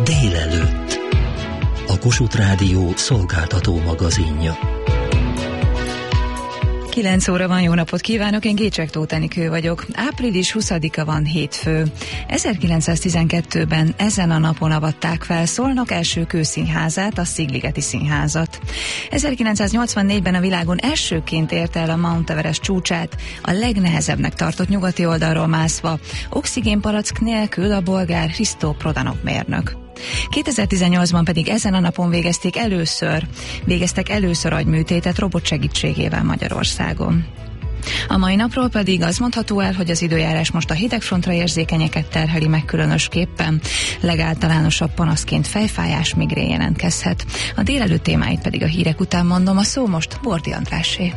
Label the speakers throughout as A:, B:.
A: Délelőtt. A Kossuth Rádió szolgáltató magazinja.
B: 9 óra van, jó napot kívánok, én Gécsek Tóth Enikő vagyok. Április 20-a van, hétfő. 1912-ben ezen a napon avatták fel Szolnok első kőszínházát, a Szigligeti Színházat. 1984-ben a világon elsőként érte el a Mount Everest csúcsát, a legnehezebbnek tartott nyugati oldalról mászva, oxigénpalack nélkül a bolgár Hristo Prodanov mérnök. 2018-ban pedig ezen a napon végeztek először agyműtétet robot segítségével Magyarországon. A mai napról pedig az mondható el, hogy az időjárás most a hidegfrontra érzékenyeket terheli meg különösképpen. Legáltalánosabb panaszként fejfájás, migrén jelentkezhet. A délelőtt témáit pedig a hírek után mondom, a szó most Bordi Andrásé.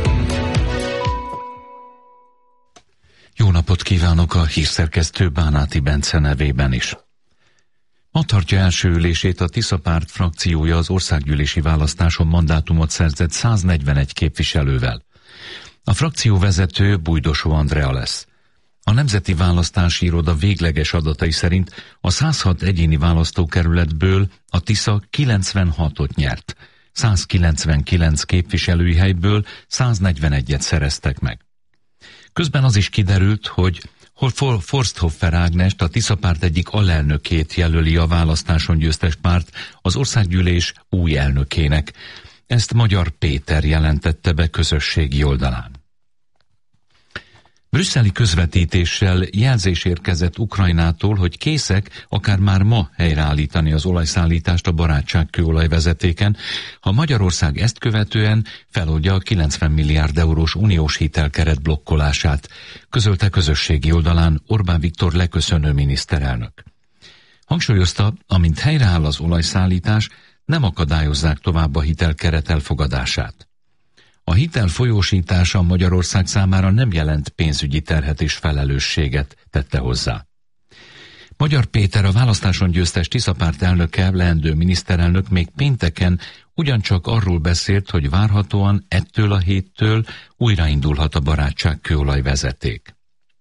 C: Jó napot kívánok a hírszerkesztő Bánáti Bence nevében is. Ma tartja első ülését a Tisza Párt frakciója az országgyűlési választáson mandátumot szerzett 141 képviselővel. A frakció vezető Bújdosó Andrea lesz. A Nemzeti Választási Iroda végleges adatai szerint a 106 egyéni választókerületből a Tisza 96-ot nyert. 199 képviselői helyből 141-et szereztek meg. Közben az is kiderült, hogy Forsthoffer Ágnest, a Tisza Párt egyik alelnökét jelöli a választáson győztes párt az országgyűlés új elnökének. Ezt Magyar Péter jelentette be közösségi oldalán. Brüsszeli közvetítéssel jelzés érkezett Ukrajnától, hogy készek akár már ma helyreállítani az olajszállítást a barátságkőolajvezetéken, ha Magyarország ezt követően feloldja a 90 milliárd eurós uniós hitelkeret blokkolását, közölte közösségi oldalán Orbán Viktor leköszönő miniszterelnök. Hangsúlyozta, amint helyreáll az olajszállítás, nem akadályozzák tovább a hitelkeret elfogadását. A hitel folyósítása Magyarország számára nem jelent pénzügyi terhet és felelősséget, tette hozzá. Magyar Péter, a választáson győztes Tisza Párt elnöke, leendő miniszterelnök még pénteken ugyancsak arról beszélt, hogy várhatóan ettől a héttől újraindulhat a barátságkőolajvezeték.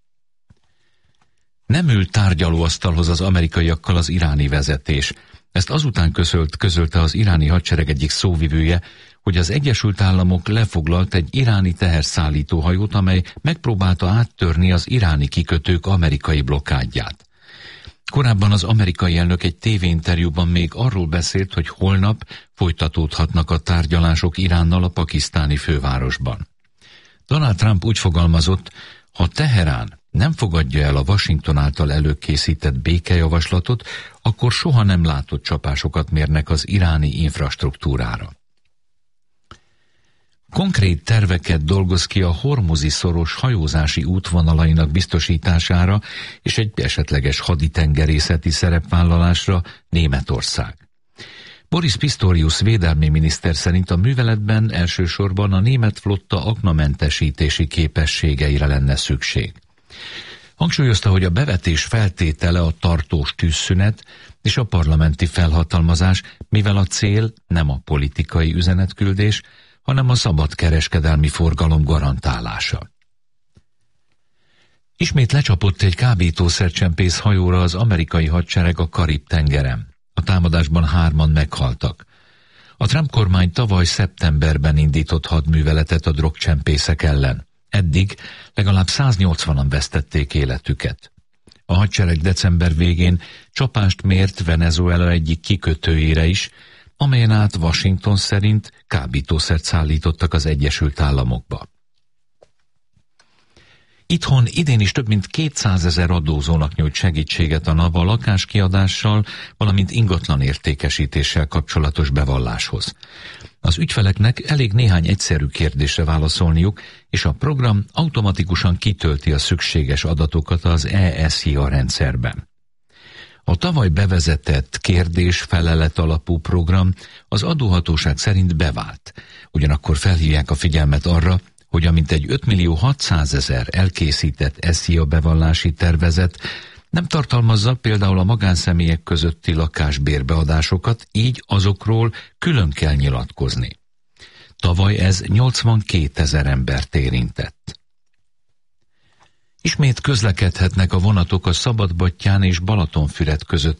C: Nem ült tárgyalóasztalhoz az amerikaiakkal az iráni vezetés. Ezt azután közölte az iráni hadsereg egyik szóvivője, hogy az Egyesült Államok lefoglalt egy iráni teherszállítóhajót, amely megpróbálta áttörni az iráni kikötők amerikai blokkádját. Korábban az amerikai elnök egy tévéinterjúban még arról beszélt, hogy holnap folytatódhatnak a tárgyalások Iránnal a pakisztáni fővárosban. Donald Trump úgy fogalmazott, ha Teherán nem fogadja el a Washington által előkészített békejavaslatot, akkor soha nem látott csapásokat mérnek az iráni infrastruktúrára. Konkrét terveket dolgoz ki a Hormuzi-szoros hajózási útvonalainak biztosítására és egy esetleges haditengerészeti szerepvállalásra Németország. Boris Pistorius védelmi miniszter szerint a műveletben elsősorban a német flotta aknamentesítési képességeire lenne szükség. Hangsúlyozta, hogy a bevetés feltétele a tartós tűzszünet és a parlamenti felhatalmazás, mivel a cél nem a politikai üzenetküldés, hanem a szabad kereskedelmi forgalom garantálása. Ismét lecsapott egy kábítószercsempész hajóra az amerikai hadsereg a Karib-tengeren. A támadásban 3-an meghaltak. A Trump kormány tavaly szeptemberben indított hadműveletet a drogcsempészek ellen. Eddig legalább 180-an vesztették életüket. A hadsereg december végén csapást mért Venezuela egyik kikötőjére is, amelyen át Washington szerint kábítószert szállítottak az Egyesült Államokba. Itthon idén is több mint 200 000 adózónak nyújt segítséget a NAV a lakáskiadással, valamint ingatlan értékesítéssel kapcsolatos bevalláshoz. Az ügyfeleknek elég néhány egyszerű kérdésre válaszolniuk, és a program automatikusan kitölti a szükséges adatokat az ESJA rendszerben. A tavaly bevezetett kérdés-felelet alapú program az adóhatóság szerint bevált. Ugyanakkor felhívják a figyelmet arra, hogy amint egy 5.600.000 elkészített SZIA bevallási tervezet nem tartalmazza például a magánszemélyek közötti lakásbérbeadásokat, így azokról külön kell nyilatkozni. Tavaly ez 82 000 embert érintett. Ismét közlekedhetnek a vonatok a Szabadbattyán és Balatonfüred között